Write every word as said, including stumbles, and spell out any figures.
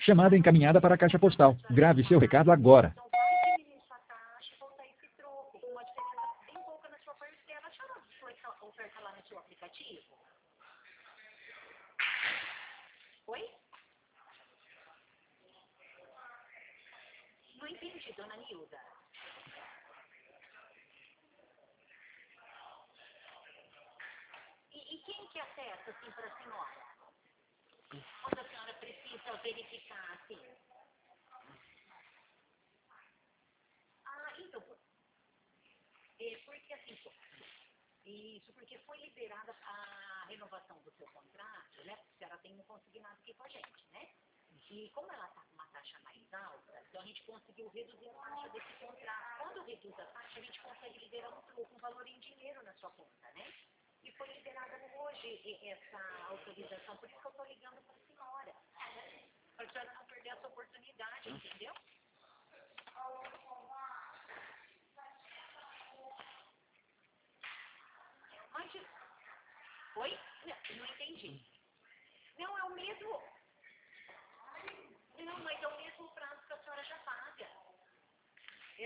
Chamada encaminhada para a caixa postal. Grave seu recado agora. Então vai diminuir sua taxa e voltar esse troco, com uma diferença bem pouca na sua parcela. Acharam a sua oferta lá no seu aplicativo? Oi? Não entendi, dona Nilda. E, e quem que acessa, assim, para a senhora? Quando a senhora precisa verificar, assim? Ah, então, é porque assim, pô, isso, porque foi liberada a renovação do seu contrato, né? Porque a senhora tem um consignado aqui com a gente, né? E como ela está com uma taxa mais alta, então a gente conseguiu reduzir a taxa desse contrato. Quando reduz a taxa, a gente consegue liberar um troco, um valor em dinheiro na sua conta, né? E foi liberada hoje essa autorização, por isso que eu estou ligando para a senhora. Para a senhora não perder essa oportunidade, entendeu? Mas, oi? Não, não entendi. Não, é o mesmo.